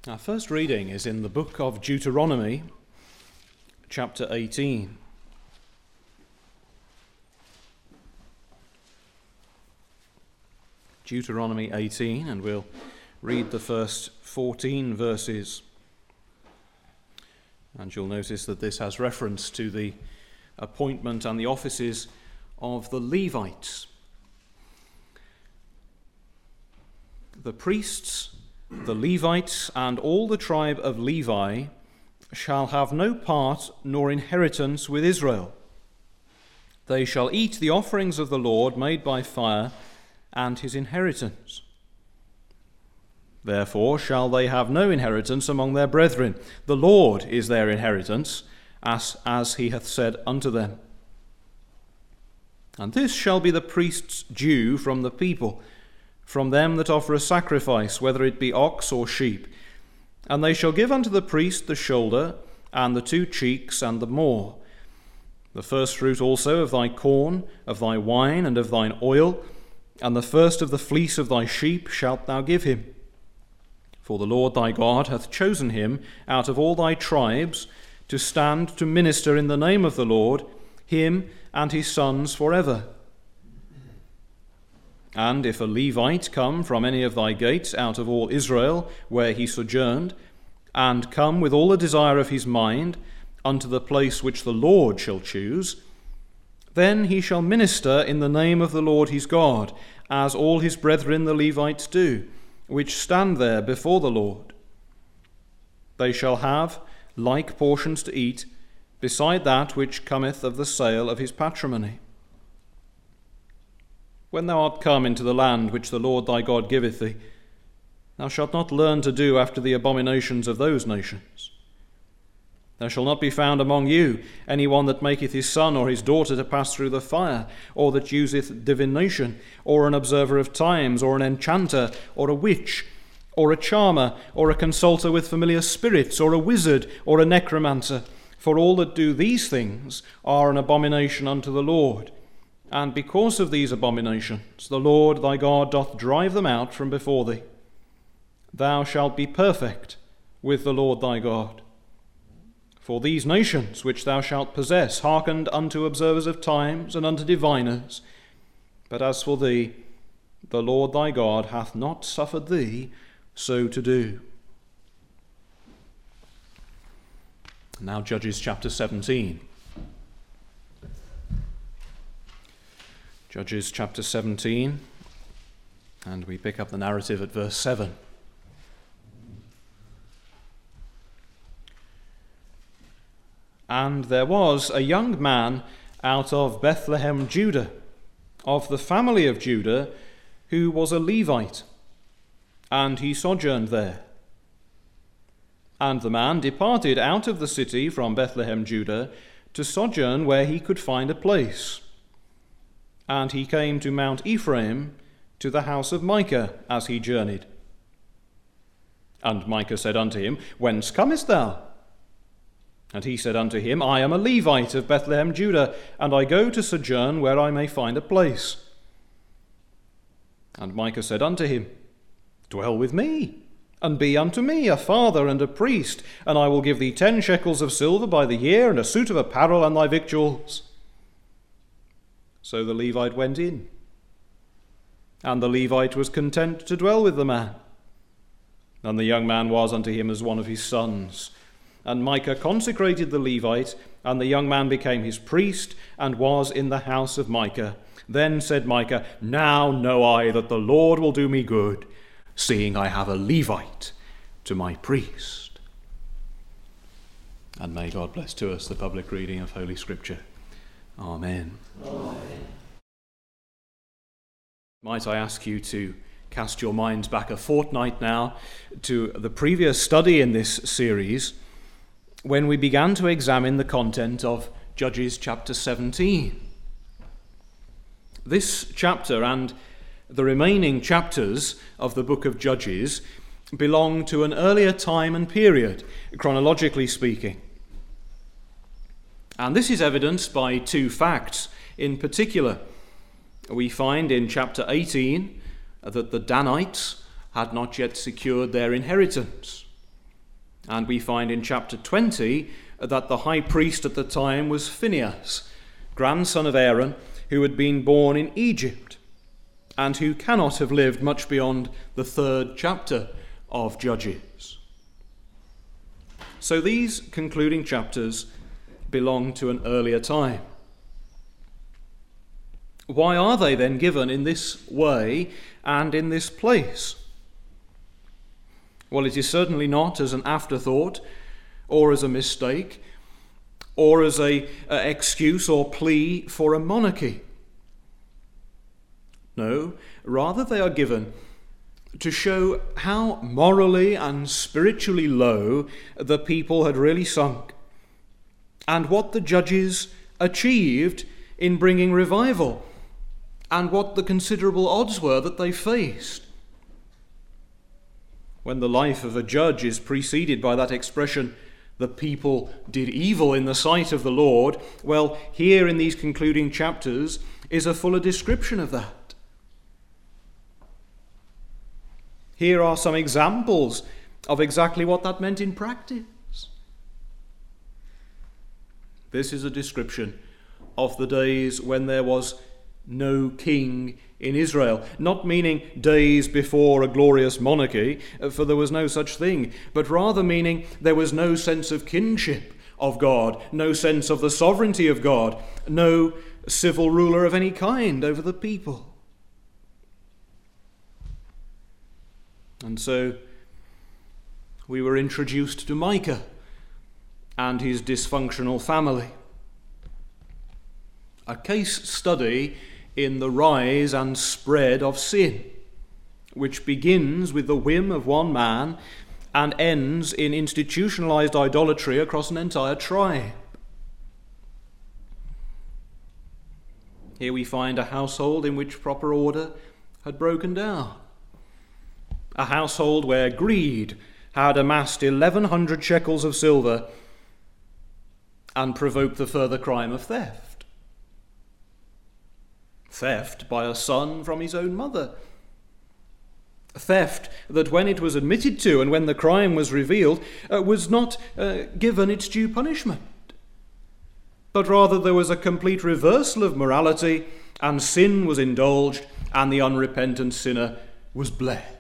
Our first reading is in the book of Deuteronomy, chapter 18. Deuteronomy 18, and we'll read the first 14 verses. And you'll notice that this has reference to the appointment and the offices of the Levites. The priests, the Levites, and all the tribe of Levi shall have no part nor inheritance with Israel. They shall eat the offerings of the Lord made by fire and his inheritance. Therefore shall they have no inheritance among their brethren. The Lord is their inheritance, as he hath said unto them. And this shall be the priest's due from the people, from them that offer a sacrifice, whether it be ox or sheep. And they shall give unto the priest the shoulder, and the 2 cheeks, and the maw. The first fruit also of thy corn, of thy wine, and of thine oil, and the first of the fleece of thy sheep shalt thou give him. For the Lord thy God hath chosen him out of all thy tribes to stand to minister in the name of the Lord, him and his sons forever. And if a Levite come from any of thy gates out of all Israel, where he sojourned, and come with all the desire of his mind unto the place which the Lord shall choose, then he shall minister in the name of the Lord his God, as all his brethren the Levites do, which stand there before the Lord. They shall have like portions to eat, beside that which cometh of the sale of his patrimony. When thou art come into the land which the Lord thy God giveth thee, thou shalt not learn to do after the abominations of those nations. There shall not be found among you any one that maketh his son or his daughter to pass through the fire, or that useth divination, or an observer of times, or an enchanter, or a witch, or a charmer, or a consulter with familiar spirits, or a wizard, or a necromancer. For all that do these things are an abomination unto the Lord. And because of these abominations, the Lord thy God doth drive them out from before thee. Thou shalt be perfect with the Lord thy God. For these nations which thou shalt possess hearkened unto observers of times and unto diviners. But as for thee, the Lord thy God hath not suffered thee so to do. Now Judges chapter 17. Judges chapter 17, and we pick up the narrative at verse 7. And there was a young man out of Bethlehem, Judah, of the family of Judah, who was a Levite, and he sojourned there. And the man departed out of the city from Bethlehem, Judah, to sojourn where he could find a place. And he came to Mount Ephraim, to the house of Micah, as he journeyed. And Micah said unto him, Whence comest thou? And he said unto him, I am a Levite of Bethlehem, Judah, and I go to sojourn where I may find a place. And Micah said unto him, Dwell with me, and be unto me a father and a priest, and I will give thee 10 shekels of silver by the year, and a suit of apparel, and thy victuals. So the Levite went in, and the Levite was content to dwell with the man. And the young man was unto him as one of his sons. And Micah consecrated the Levite, and the young man became his priest, and was in the house of Micah. Then said Micah, Now know I that the Lord will do me good, seeing I have a Levite to my priest. And may God bless to us the public reading of Holy Scripture. Amen. Amen. Might I ask you to cast your minds back a fortnight now to the previous study in this series, when we began to examine the content of Judges chapter 17. This chapter and the remaining chapters of the book of Judges belong to an earlier time and period, chronologically speaking. And this is evidenced by 2 facts in particular. We find in chapter 18 that the Danites had not yet secured their inheritance. And we find in chapter 20 that the high priest at the time was Phinehas, grandson of Aaron, who had been born in Egypt, and who cannot have lived much beyond the 3rd chapter of Judges. So these concluding chapters belong to an earlier time. Why are they then given in this way and in this place? Well, it is certainly not as an afterthought or as a mistake or as an excuse or plea for a monarchy. No, rather they are given to show how morally and spiritually low the people had really sunk, and what the judges achieved in bringing revival, and what the considerable odds were that they faced. When the life of a judge is preceded by that expression, the people did evil in the sight of the Lord, well, here in these concluding chapters is a fuller description of that. Here are some examples of exactly what that meant in practice. This is a description of the days when there was no king in Israel, not meaning days before a glorious monarchy, for there was no such thing, but rather meaning there was no sense of kinship of God, no sense of the sovereignty of God, no civil ruler of any kind over the people. And so we were introduced to Micah and his dysfunctional family. A case study in the rise and spread of sin, which begins with the whim of one man and ends in institutionalized idolatry across an entire tribe. Here we find a household in which proper order had broken down. A household where greed had amassed 1,100 shekels of silver and provoked the further crime of theft. Theft by a son from his own mother. Theft that, when it was admitted to and when the crime was revealed, was not given its due punishment. But rather there was a complete reversal of morality, and sin was indulged, and the unrepentant sinner was blessed.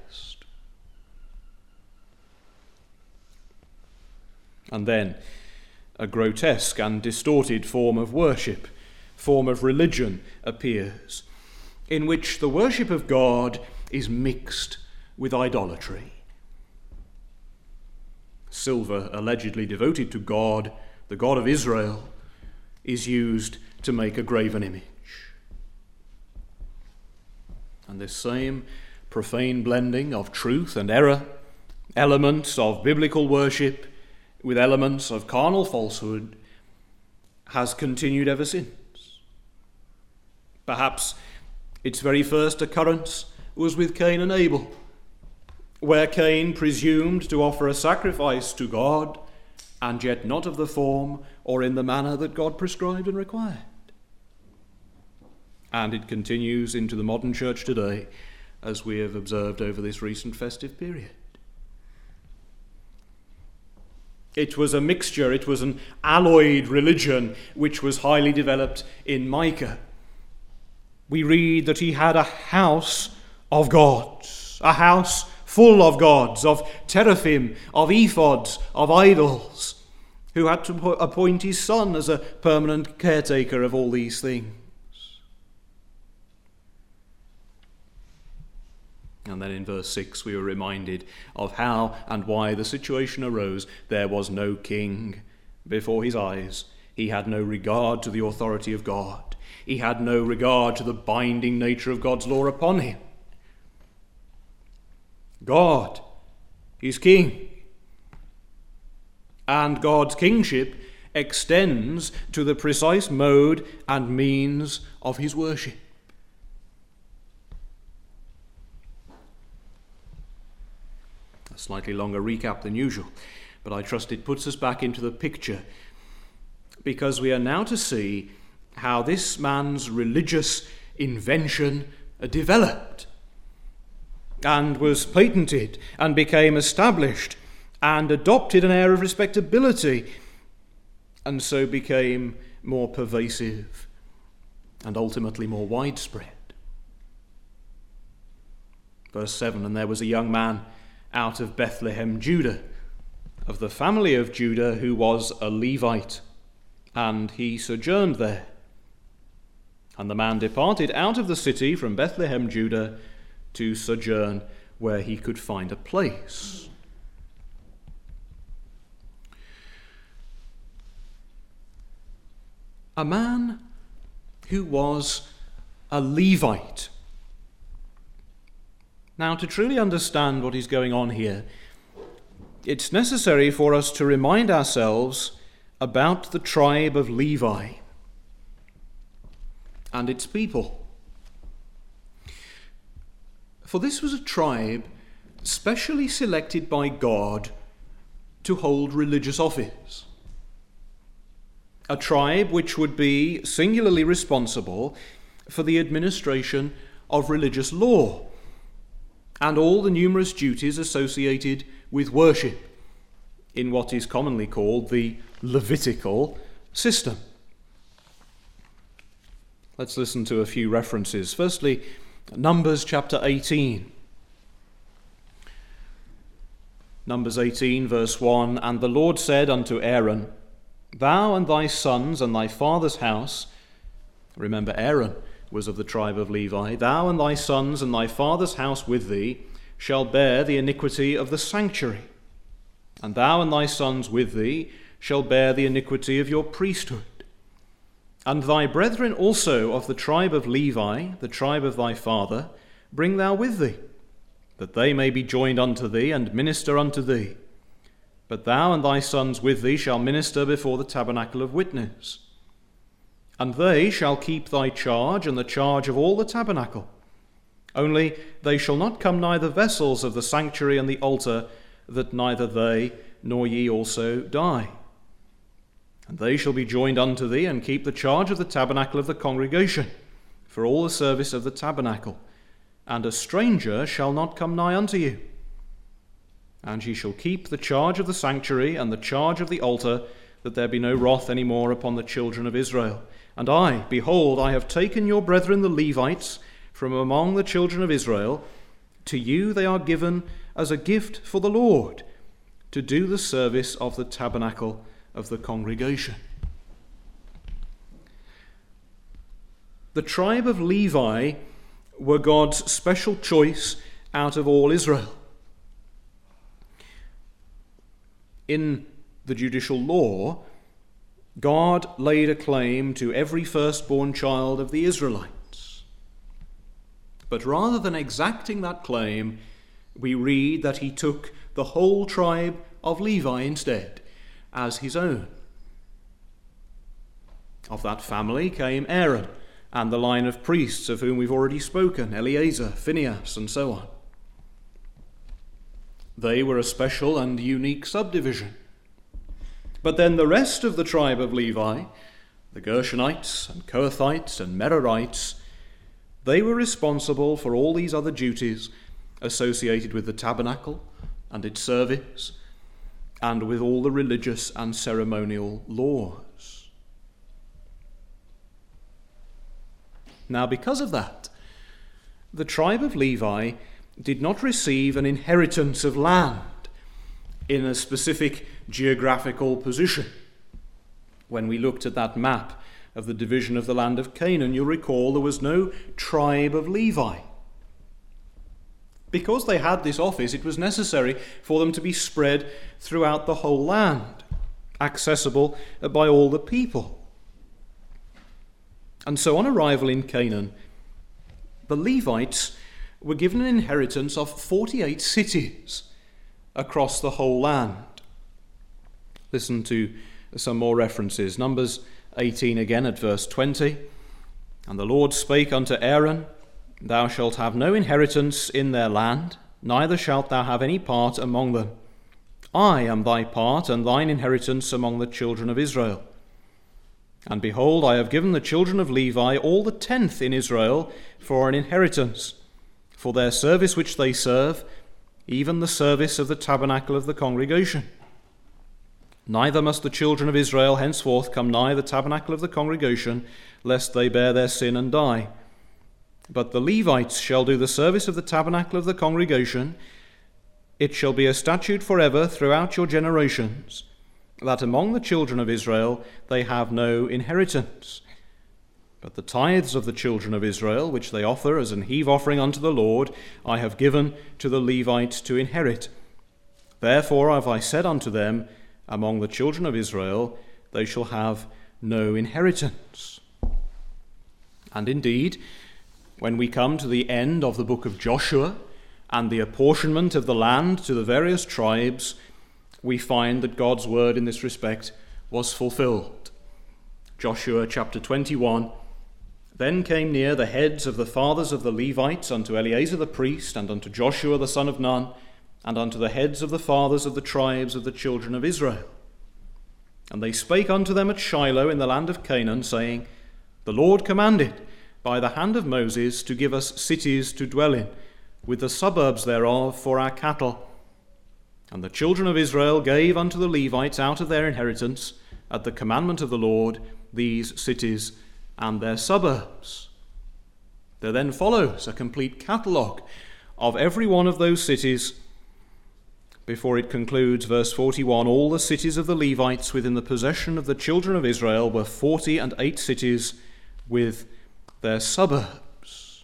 And then a grotesque and distorted form of worship, form of religion appears, in which the worship of God is mixed with idolatry. Silver allegedly devoted to God, the God of Israel, is used to make a graven image. And this same profane blending of truth and error, elements of biblical worship with elements of carnal falsehood, has continued ever since. Perhaps its very first occurrence was with Cain and Abel, where Cain presumed to offer a sacrifice to God, and yet not of the form or in the manner that God prescribed and required. And it continues into the modern church today, as we have observed over this recent festive period. It was a mixture, it was an alloyed religion which was highly developed in Micah. We read that he had a house of gods, a house full of gods, of teraphim, of ephods, of idols, who had to appoint his son as a permanent caretaker of all these things. And then in verse 6 we were reminded of how and why the situation arose. There was no king before his eyes. He had no regard to the authority of God. He had no regard to the binding nature of God's law upon him. God is king, and God's kingship extends to the precise mode and means of his worship. A slightly longer recap than usual, but I trust it puts us back into the picture, because we are now to see how this man's religious invention developed and was patented and became established and adopted an air of respectability, and so became more pervasive and ultimately more widespread. Verse 7, and there was a young man out of Bethlehem, Judah, of the family of Judah, who was a Levite, and he sojourned there. And the man departed out of the city from Bethlehem, Judah, to sojourn where he could find a place. A man who was a Levite. Now, to truly understand what is going on here, it's necessary for us to remind ourselves about the tribe of Levi and its people. For this was a tribe specially selected by God to hold religious office. A tribe which would be singularly responsible for the administration of religious law and all the numerous duties associated with worship in what is commonly called the Levitical system. Let's listen to a few references. Firstly, Numbers chapter 18. Numbers 18, verse 1, and the Lord said unto Aaron, Thou and thy sons and thy father's house, remember Aaron was of the tribe of Levi, thou and thy sons and thy father's house with thee shall bear the iniquity of the sanctuary, and thou and thy sons with thee shall bear the iniquity of your priesthood. And thy brethren also of the tribe of Levi, the tribe of thy father, bring thou with thee, that they may be joined unto thee and minister unto thee. But thou and thy sons with thee shall minister before the tabernacle of witness. And they shall keep thy charge and the charge of all the tabernacle. Only they shall not come nigh the vessels of the sanctuary and the altar, that neither they nor ye also die. And they shall be joined unto thee, and keep the charge of the tabernacle of the congregation, for all the service of the tabernacle. And a stranger shall not come nigh unto you. And ye shall keep the charge of the sanctuary and the charge of the altar, that there be no wrath any more upon the children of Israel. And I, behold, I have taken your brethren the Levites from among the children of Israel. To you they are given as a gift for the Lord, to do the service of the tabernacle of the congregation. The tribe of Levi were God's special choice out of all Israel. In the judicial law, God laid a claim to every firstborn child of the Israelites. But rather than exacting that claim, we read that he took the whole tribe of Levi instead as his own. Of that family came Aaron and the line of priests of whom we've already spoken, Eleazar, Phinehas, and so on. They were a special and unique subdivision. But then the rest of the tribe of Levi, the Gershonites and Kohathites and Merarites, they were responsible for all these other duties associated with the tabernacle and its service, and with all the religious and ceremonial laws. Now, because of that, the tribe of Levi did not receive an inheritance of land in a specific geographical position. When we looked at that map of the division of the land of Canaan, you'll recall there was no tribe of Levi. Because they had this office, it was necessary for them to be spread throughout the whole land, accessible by all the people. And so on arrival in Canaan, the Levites were given an inheritance of 48 cities across the whole land. Listen to some more references. Numbers 18 again at verse 20. And the Lord spake unto Aaron, Thou shalt have no inheritance in their land, neither shalt thou have any part among them. I am thy part and thine inheritance among the children of Israel. And behold, I have given the children of Levi all the 10th in Israel for an inheritance, for their service which they serve, even the service of the tabernacle of the congregation. Neither must the children of Israel henceforth come nigh the tabernacle of the congregation, lest they bear their sin and die. But the Levites shall do the service of the tabernacle of the congregation. It shall be a statute forever throughout your generations, that among the children of Israel they have no inheritance. But the tithes of the children of Israel, which they offer as an heave offering unto the Lord, I have given to the Levites to inherit. Therefore have I said unto them, among the children of Israel they shall have no inheritance. And indeed, when we come to the end of the book of Joshua and the apportionment of the land to the various tribes, we find that God's word in this respect was fulfilled. Joshua chapter 21, Then came near the heads of the fathers of the Levites unto Eleazar the priest, and unto Joshua the son of Nun, and unto the heads of the fathers of the tribes of the children of Israel. And they spake unto them at Shiloh in the land of Canaan, saying, The Lord commanded by the hand of Moses to give us cities to dwell in, with the suburbs thereof for our cattle. And the children of Israel gave unto the Levites out of their inheritance, at the commandment of the Lord, these cities and their suburbs. There then follows a complete catalogue of every one of those cities, before it concludes, verse 41, All the cities of the Levites within the possession of the children of Israel were 48 cities with their suburbs.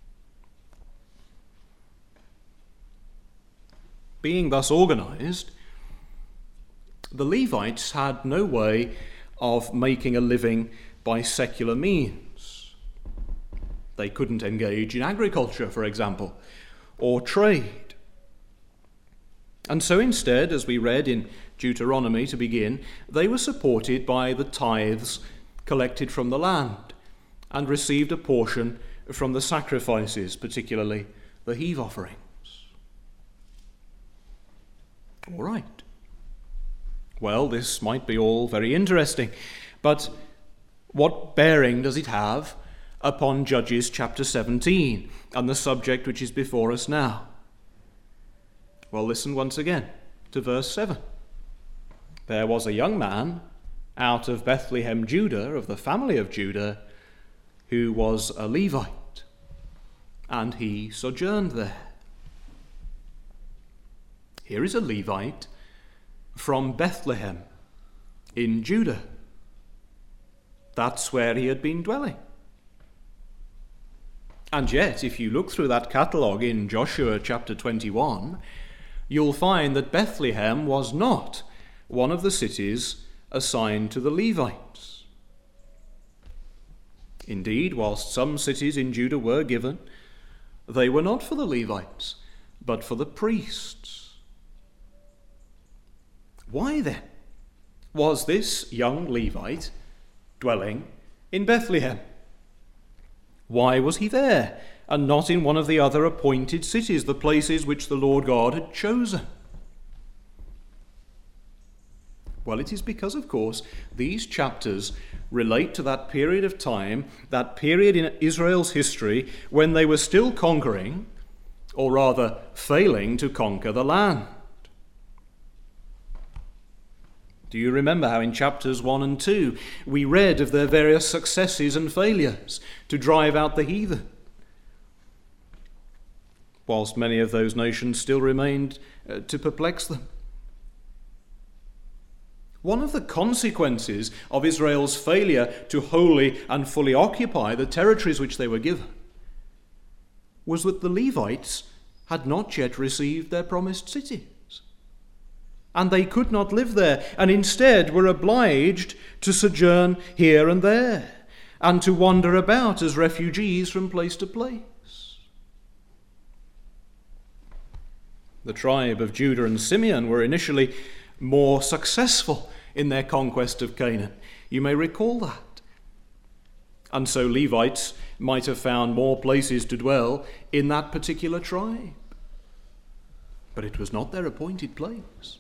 Being thus organized, the Levites had no way of making a living by secular means. They couldn't engage in agriculture, for example, or trade. And so instead, as we read in Deuteronomy to begin, they were supported by the tithes collected from the land and received a portion from the sacrifices, particularly the heave offerings. All right. Well, this might be all very interesting, but what bearing does it have upon Judges chapter 17 and the subject which is before us now? Well, listen once again to verse 7. There was a young man out of Bethlehem, Judah, of the family of Judah, who was a Levite, and he sojourned there. Here is a Levite from Bethlehem in Judah. That's where he had been dwelling. And yet, if you look through that catalogue in Joshua chapter 21, you'll find that Bethlehem was not one of the cities assigned to the Levites. Indeed, whilst some cities in Judah were given, they were not for the Levites, but for the priests. Why then was this young Levite dwelling in Bethlehem? Why was he there and not in one of the other appointed cities, the places which the Lord God had chosen? Well, it is because, of course, these chapters relate to that period of time, that period in Israel's history when they were still conquering, or rather failing to conquer the land. Do you remember how in chapters 1 and 2 we read of their various successes and failures to drive out the heathen, whilst many of those nations still remained to perplex them? One of the consequences of Israel's failure to wholly and fully occupy the territories which they were given was that the Levites had not yet received their promised cities, and they could not live there, and instead were obliged to sojourn here and there, and to wander about as refugees from place to place. The tribe of Judah and Simeon were initially more successful in their conquest of Canaan. You may recall that. And so Levites might have found more places to dwell in that particular tribe. But it was not their appointed place.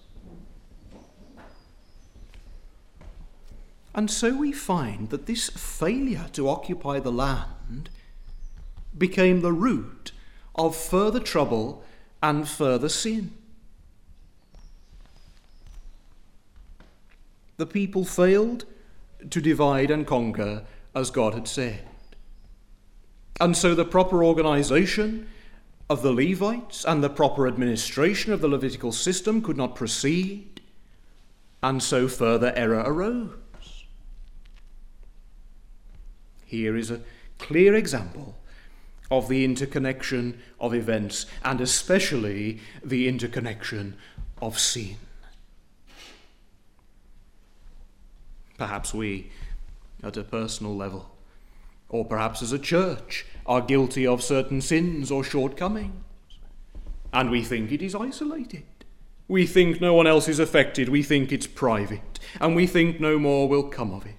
And so we find that this failure to occupy the land became the root of further trouble and further sin. The people failed to divide and conquer as God had said. And so the proper organization of the Levites and the proper administration of the Levitical system could not proceed, and so further error arose. Here is a clear example of the interconnection of events, and especially the interconnection of sin. Perhaps we, at a personal level, or perhaps as a church, are guilty of certain sins or shortcomings, and we think it is isolated. We think no one else is affected. We think it's private, and we think no more will come of it.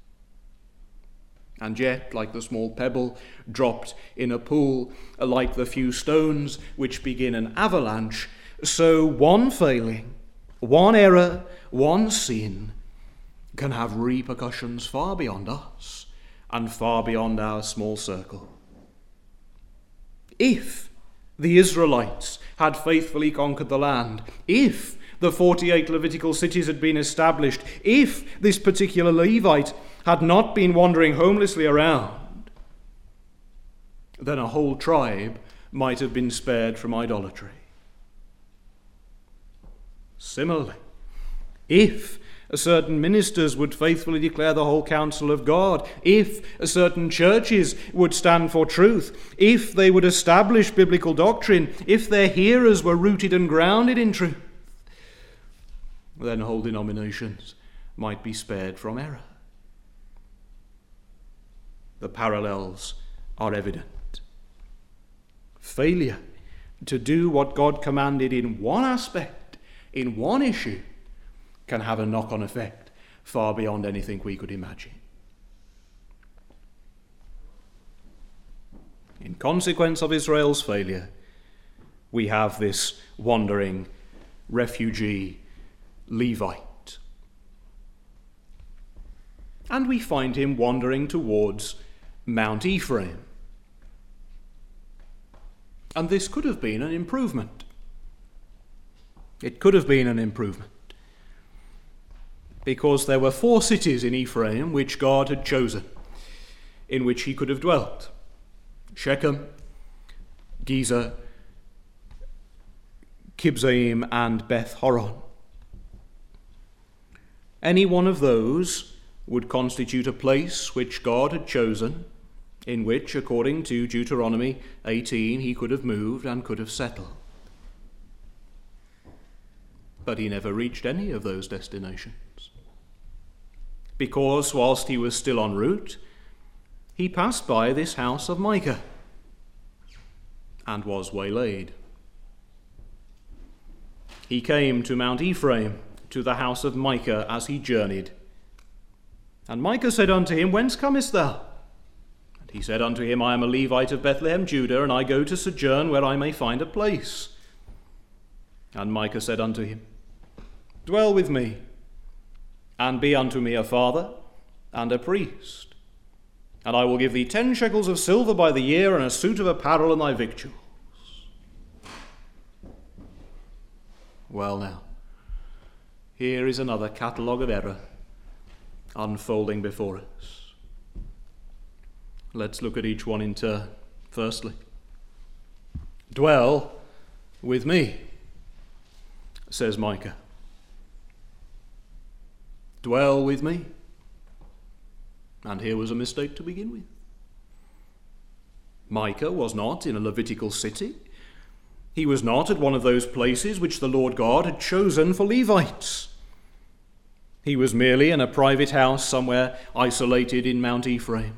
And yet, like the small pebble dropped in a pool, like the few stones which begin an avalanche, so one failing, one error, one sin can have repercussions far beyond us and far beyond our small circle. If the Israelites had faithfully conquered the land, if the 48 Levitical cities had been established, if this particular Levite had not been wandering homelessly around, then a whole tribe might have been spared from idolatry. Similarly, if certain ministers would faithfully declare the whole counsel of God, if certain churches would stand for truth, if they would establish biblical doctrine, if their hearers were rooted and grounded in truth, then whole denominations might be spared from error. The parallels are evident. Failure to do what God commanded in one aspect, in one issue, can have a knock-on effect far beyond anything we could imagine. In consequence of Israel's failure, we have this wandering refugee Levite. And we find him wandering towards Mount Ephraim. And this could have been an improvement. It could have been an improvement, because there were 4 cities in Ephraim which God had chosen, in which he could have dwelt: Shechem, Gezer, Kibzaim, and Beth Horon. Any one of those would constitute a place which God had chosen, in which, according to Deuteronomy 18, he could have moved and could have settled. But he never reached any of those destinations, because whilst he was still en route, he passed by this house of Micah and was waylaid. He came to Mount Ephraim, to the house of Micah, as he journeyed. And Micah said unto him, Whence comest thou? And he said unto him, I am a Levite of Bethlehem, Judah, and I go to sojourn where I may find a place. And Micah said unto him, Dwell with me, and be unto me a father and a priest. And I will give thee 10 shekels of silver by the year, and a suit of apparel, and thy victuals. Well now, here is another catalogue of error unfolding before us. Let's look at each one in turn. Firstly, dwell with me, says Micah. Dwell with me. And here was a mistake to begin with. Micah was not in a Levitical city. He was not at one of those places which the Lord God had chosen for Levites. He was merely in a private house somewhere isolated in Mount Ephraim.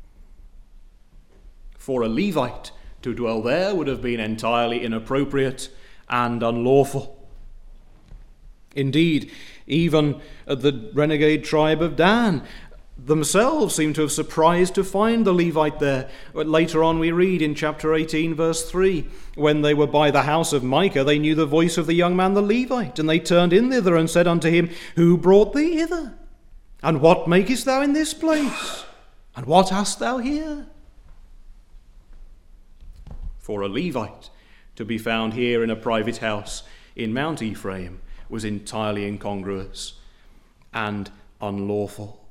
For a Levite to dwell there would have been entirely inappropriate and unlawful. Indeed, even the renegade tribe of Dan themselves seem to have surprised to find the Levite there. But later on we read in chapter 18, verse 3, when they were by the house of Micah, they knew the voice of the young man the Levite, and they turned in thither and said unto him, Who brought thee hither? And what makest thou in this place? And what hast thou here? For a Levite to be found here in a private house in Mount Ephraim was entirely incongruous and unlawful.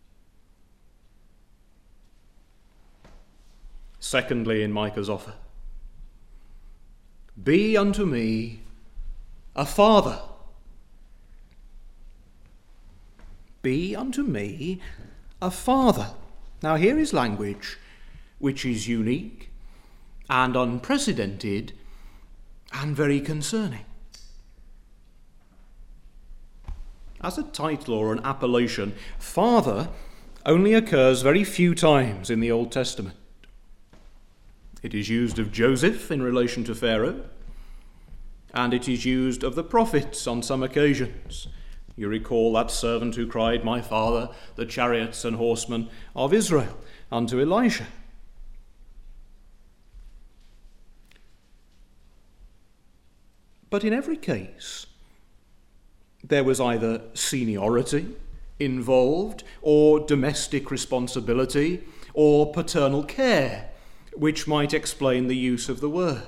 Secondly, in Micah's offer, be unto me a father. Be unto me a father. Now here is language which is unique and unprecedented and very concerning. As a title or an appellation, father only occurs very few times in the Old Testament. It is used of Joseph in relation to Pharaoh, and it is used of the prophets on some occasions. You recall that servant who cried, "My father, the chariots and horsemen of Israel," unto Elisha. But in every case, there was either seniority involved, or domestic responsibility, or paternal care, which might explain the use of the word.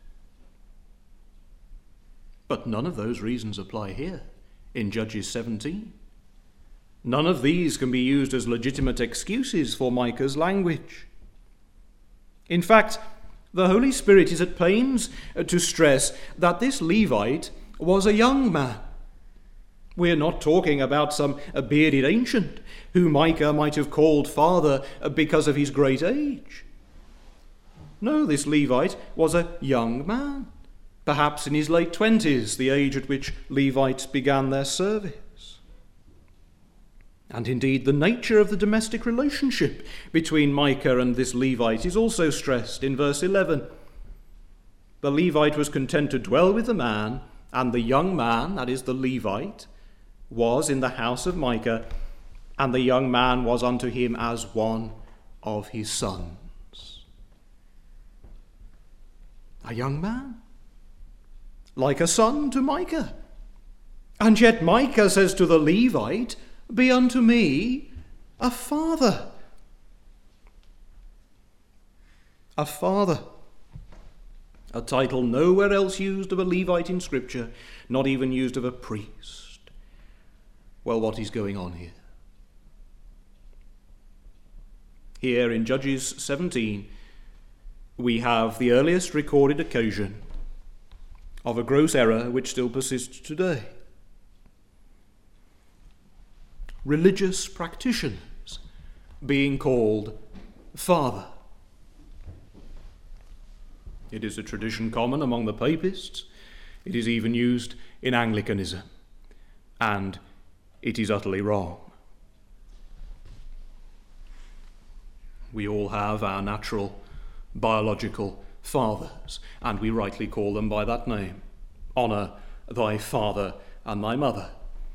But none of those reasons apply here in Judges 17. None of these can be used as legitimate excuses for Micah's language. In fact, the Holy Spirit is at pains to stress that this Levite was a young man. We're not talking about some bearded ancient who Micah might have called father because of his great age. No, this Levite was a young man, perhaps in his late 20s, the age at which Levites began their service. And indeed, the nature of the domestic relationship between Micah and this Levite is also stressed in verse 11. The Levite was content to dwell with the man, and the young man, that is the Levite, was in the house of Micah, and the young man was unto him as one of his sons. A young man, like a son to Micah. And yet Micah says to the Levite, "Be unto me a father." A father. A title nowhere else used of a Levite in Scripture, not even used of a priest. Well, what is going on here? Here in Judges 17, we have the earliest recorded occasion of a gross error which still persists today. Religious practitioners being called father. It is a tradition common among the papists. It is even used in Anglicanism, and it is utterly wrong. We all have our natural biological fathers, and we rightly call them by that name. Honour thy father and thy mother.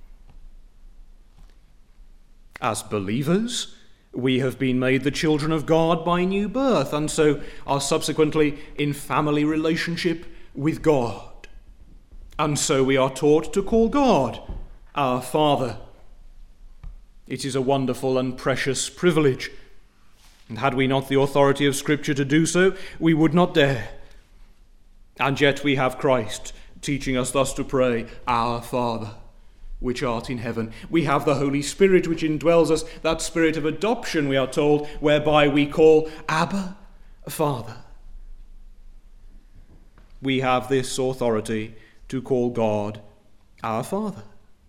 As believers, we have been made the children of God by new birth, and so are subsequently in family relationship with God. And so we are taught to call God our Father. It is a wonderful and precious privilege. And had we not the authority of Scripture to do so, we would not dare. And yet we have Christ teaching us thus to pray, "Our Father, which art in heaven." We have the Holy Spirit which indwells us, that spirit of adoption, we are told, whereby we call Abba, Father. We have this authority to call God our Father.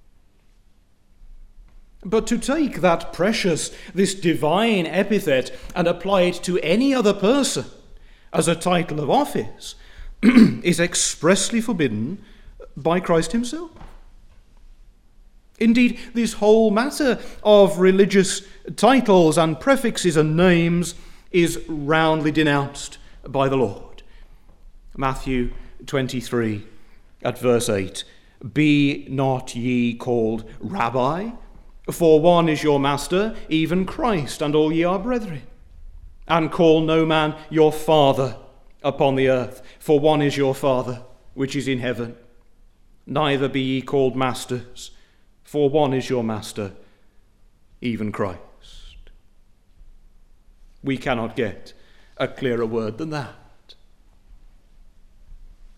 But to take that precious, this divine epithet and apply it to any other person as a title of office is expressly forbidden by Christ himself. Indeed, this whole matter of religious titles and prefixes and names is roundly denounced by the Lord. Matthew 23 at verse 8, "Be not ye called Rabbi, for one is your master, even Christ, and all ye are brethren. And call no man your father upon the earth, for one is your Father, which is in heaven. Neither be ye called masters, for one is your master, even Christ." We cannot get a clearer word than that.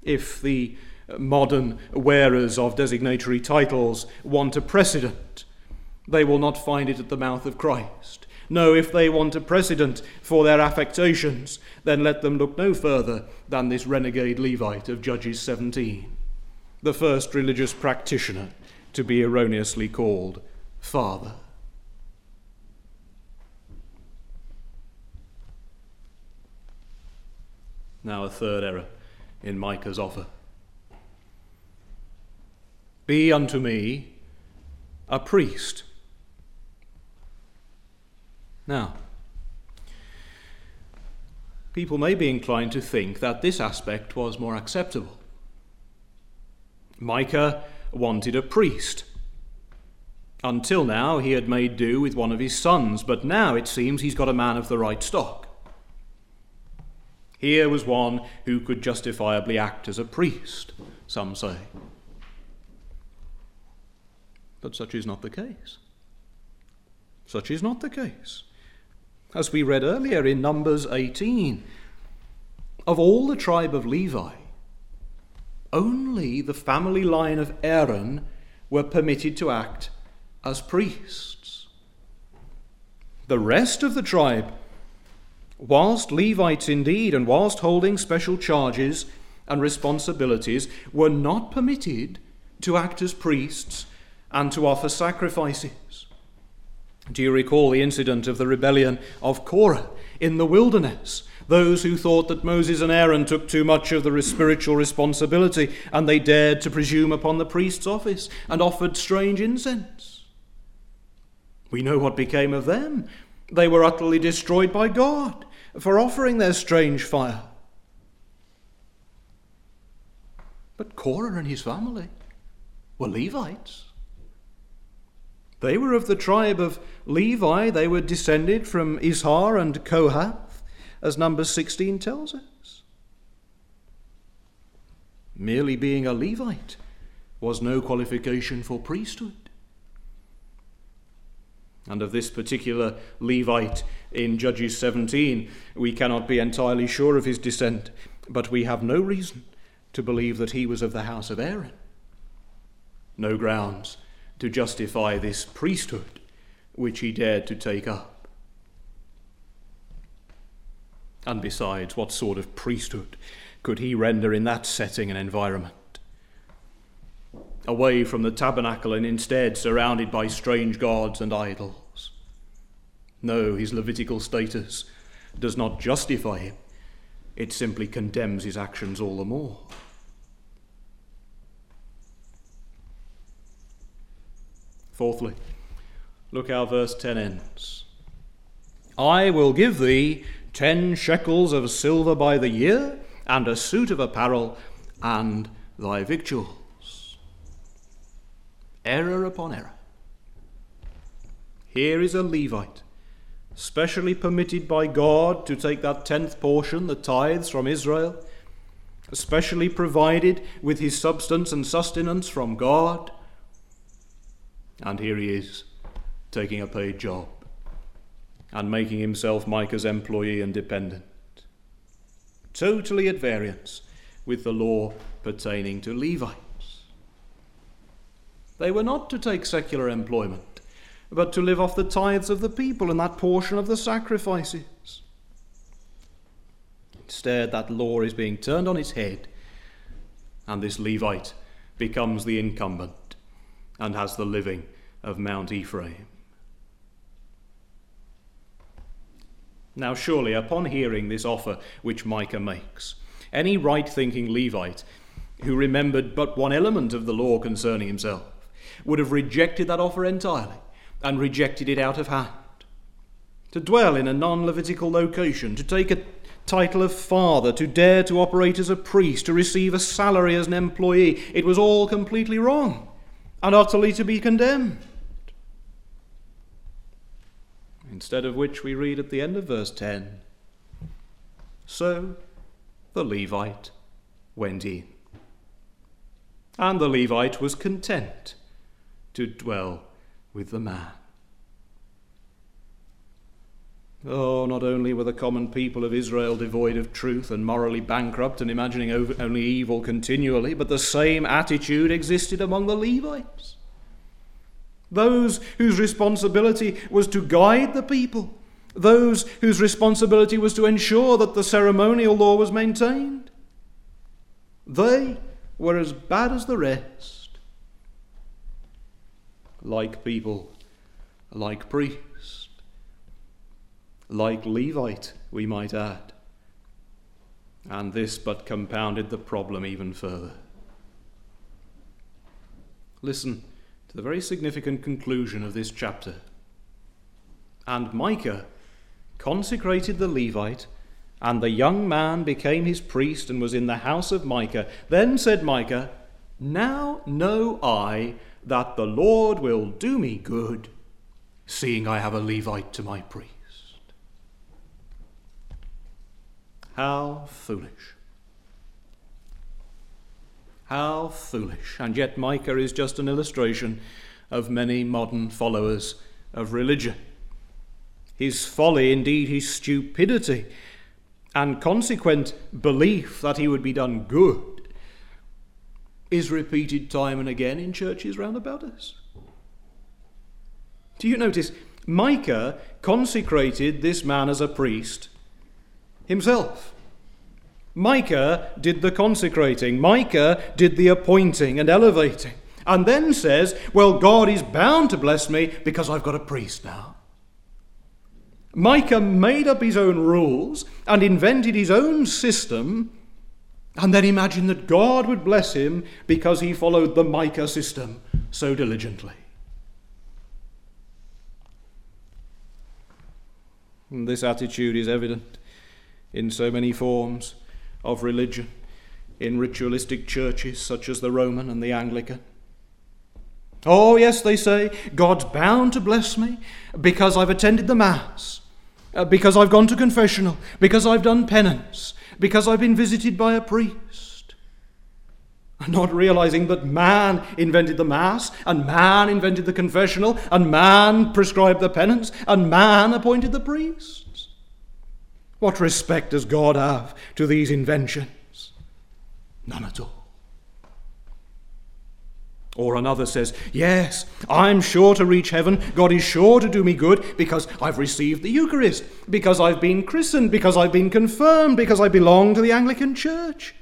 If the modern wearers of designatory titles want a precedent, they will not find it at the mouth of Christ. No, if they want a precedent for their affectations, then let them look no further than this renegade Levite of Judges 17, the first religious practitioner to be erroneously called father. Now a third error in Micah's offer. Be unto me a priest. Now, people may be inclined to think that this aspect was more acceptable. Micah wanted a priest. Until now, he had made do with one of his sons, but now it seems he's got a man of the right stock. Here was one who could justifiably act as a priest, some say. But such is not the case. Such is not the case. As we read earlier in Numbers 18, of all the tribe of Levi, only the family line of Aaron were permitted to act as priests. The rest of the tribe, whilst Levites indeed, and whilst holding special charges and responsibilities, were not permitted to act as priests and to offer sacrifices. Do you recall the incident of the rebellion of Korah in the wilderness? Those who thought that Moses and Aaron took too much of the spiritual responsibility, and they dared to presume upon the priest's office and offered strange incense. We know what became of them. They were utterly destroyed by God for offering their strange fire. But Korah and his family were Levites. They were of the tribe of Levi. They were descended from Izhar and Kohath, as Numbers 16 tells us. Merely being a Levite was no qualification for priesthood. And of this particular Levite in Judges 17, we cannot be entirely sure of his descent, but we have no reason to believe that he was of the house of Aaron. No grounds to justify this priesthood which he dared to take up. And besides, what sort of priesthood could he render in that setting and environment? Away from the tabernacle and instead surrounded by strange gods and idols. No, his Levitical status does not justify him. It simply condemns his actions all the more. Fourthly, look how verse 10 ends. I will give thee 10 shekels of silver by the year, and a suit of apparel, and thy victuals. Error upon error. Here is a Levite, specially permitted by God to take that 10th portion, the tithes from Israel, especially provided with his substance and sustenance from God. And here he is, taking a paid job and making himself Micah's employee and dependent. Totally at variance with the law pertaining to Levites. They were not to take secular employment, but to live off the tithes of the people and that portion of the sacrifices. Instead, that law is being turned on its head, and this Levite becomes the incumbent and has the living of Mount Ephraim. Now surely, upon hearing this offer which Micah makes, any right-thinking Levite who remembered but one element of the law concerning himself would have rejected that offer entirely, and rejected it out of hand. To dwell in a non-Levitical location, to take a title of father, to dare to operate as a priest, to receive a salary as an employee, it was all completely wrong and utterly to be condemned. Instead of which we read at the end of verse 10, so the Levite went in. And the Levite was content to dwell with the man. Oh, not only were the common people of Israel devoid of truth and morally bankrupt and imagining only evil continually, but the same attitude existed among the Levites. Those whose responsibility was to guide the people, those whose responsibility was to ensure that the ceremonial law was maintained. They were as bad as the rest. Like people, like priest, like Levite, we might add. And this but compounded the problem even further. Listen to the very significant conclusion of this chapter. And Micah consecrated the Levite, and the young man became his priest and was in the house of Micah. Then said Micah, "Now know I that the Lord will do me good, seeing I have a Levite to my priest." How foolish. How foolish. And yet Micah is just an illustration of many modern followers of religion. His folly, indeed his stupidity, and consequent belief that he would be done good is repeated time and again in churches round about us. Do you notice? Micah consecrated this man as a priest himself. Micah did the consecrating. Micah did the appointing and elevating. And then says, well, God is bound to bless me because I've got a priest now. Micah made up his own rules and invented his own system, and then imagined that God would bless him because he followed the Micah system so diligently. And this attitude is evident in so many forms of religion, in ritualistic churches such as the Roman and the Anglican. Oh, yes, they say, God's bound to bless me because I've attended the Mass, because I've gone to confessional, because I've done penance, because I've been visited by a priest. Not realizing that man invented the Mass, and man invented the confessional, and man prescribed the penance, and man appointed the priests. What respect does God have to these inventions? None at all. Or another says, yes, I'm sure to reach heaven. God is sure to do me good because I've received the Eucharist, because I've been christened, because I've been confirmed, because I belong to the Anglican Church.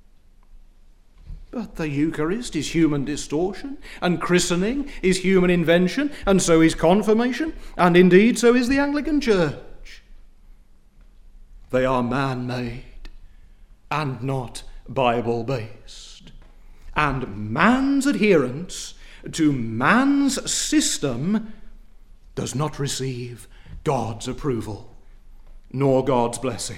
But the Eucharist is human distortion, and christening is human invention, and so is confirmation, and indeed so is the Anglican Church. They are man-made and not Bible-based. And man's adherence to man's system does not receive God's approval, nor God's blessing.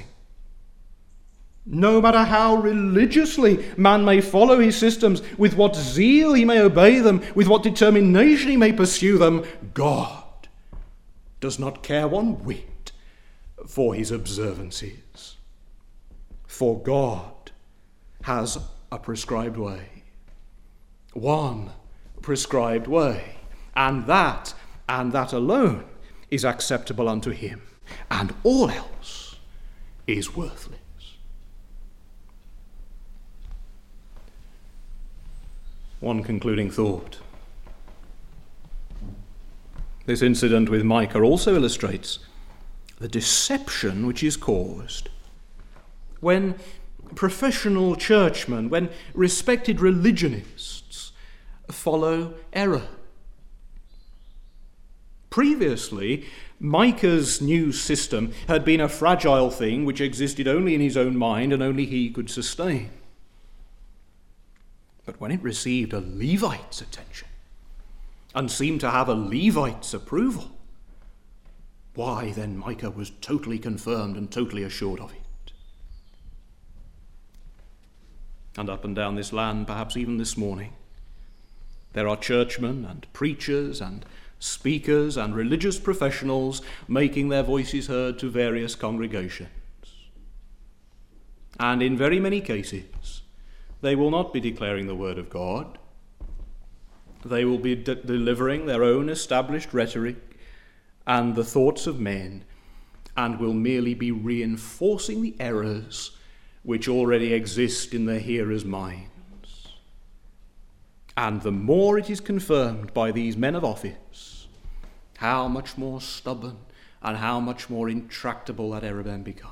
No matter how religiously man may follow his systems, with what zeal he may obey them, with what determination he may pursue them, God does not care one whit for his observances. For God has a prescribed way. One prescribed way, and that alone is acceptable unto him, and all else is worthless. One concluding thought. This incident with Micah also illustrates the deception which is caused when professional churchmen, when respected religionists follow error. Previously, Micah's new system had been a fragile thing which existed only in his own mind and only he could sustain. But when it received a Levite's attention and seemed to have a Levite's approval, why then Micah was totally confirmed and totally assured of it. And up and down this land, perhaps even this morning, there are churchmen and preachers and speakers and religious professionals making their voices heard to various congregations. And in very many cases, they will not be declaring the word of God. They will be delivering their own established rhetoric and the thoughts of men, and will merely be reinforcing the errors which already exist in the hearers' minds. And the more it is confirmed by these men of office, how much more stubborn and how much more intractable that error then becomes.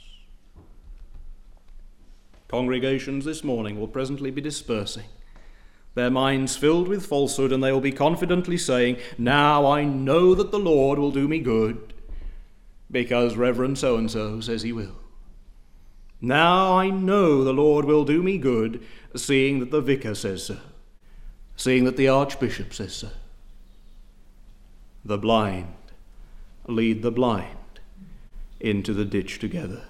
Congregations this morning will presently be dispersing, their minds filled with falsehood, and they will be confidently saying, "Now I know that the Lord will do me good, because Reverend so-and-so says he will. Now I know the Lord will do me good, seeing that the vicar says so, seeing that the Archbishop says so." The blind lead the blind into the ditch together.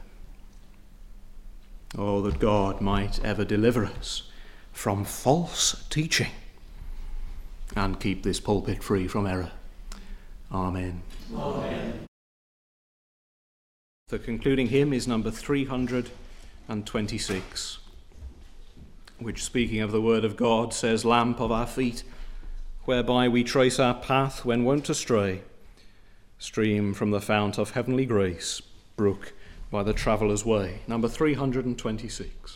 Oh, that God might ever deliver us from false teaching and keep this pulpit free from error. Amen. Amen. The concluding hymn is number 326, which, speaking of the word of God, says, "Lamp of our feet, whereby we trace our path when wont to stray, stream from the fount of heavenly grace, brook by the traveller's way." Number 326.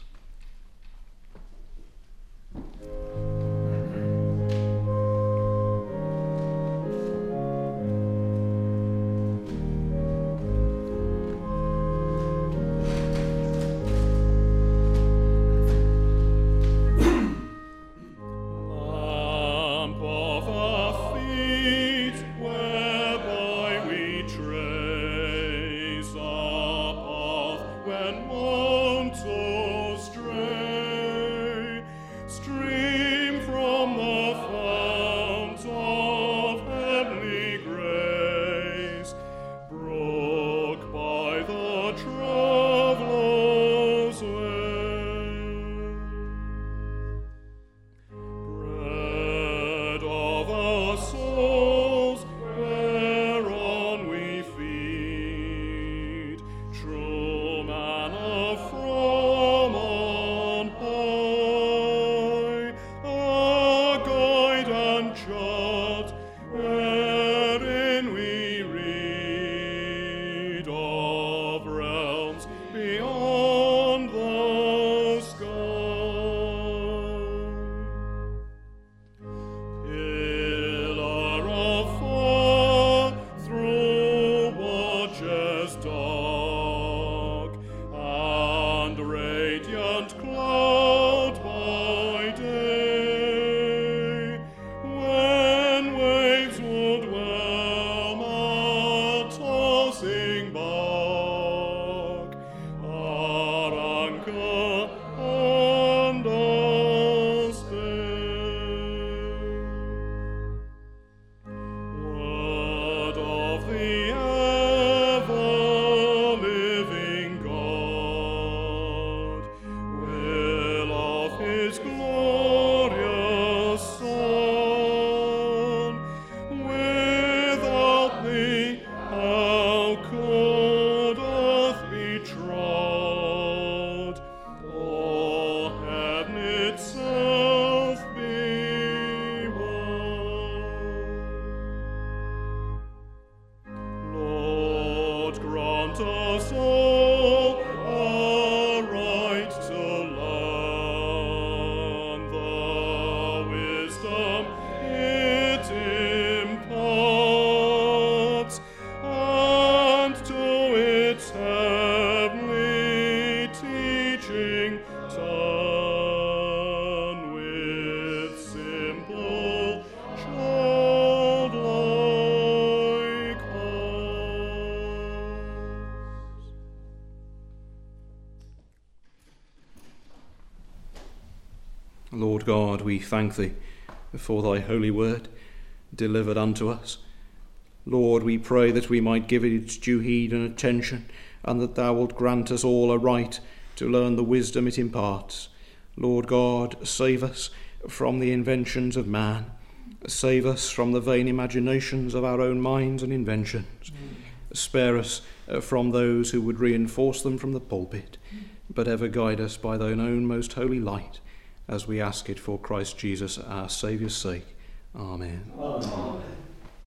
Lord God, we thank thee for thy holy word delivered unto us. Lord, we pray that we might give it its due heed and attention, and that thou wilt grant us all aright to learn the wisdom it imparts. Lord God, save us from the inventions of man. Save us from the vain imaginations of our own minds and inventions. Spare us from those who would reinforce them from the pulpit, but ever guide us by thine own most holy light, as we ask it for Christ Jesus, our Saviour's sake. Amen. Amen.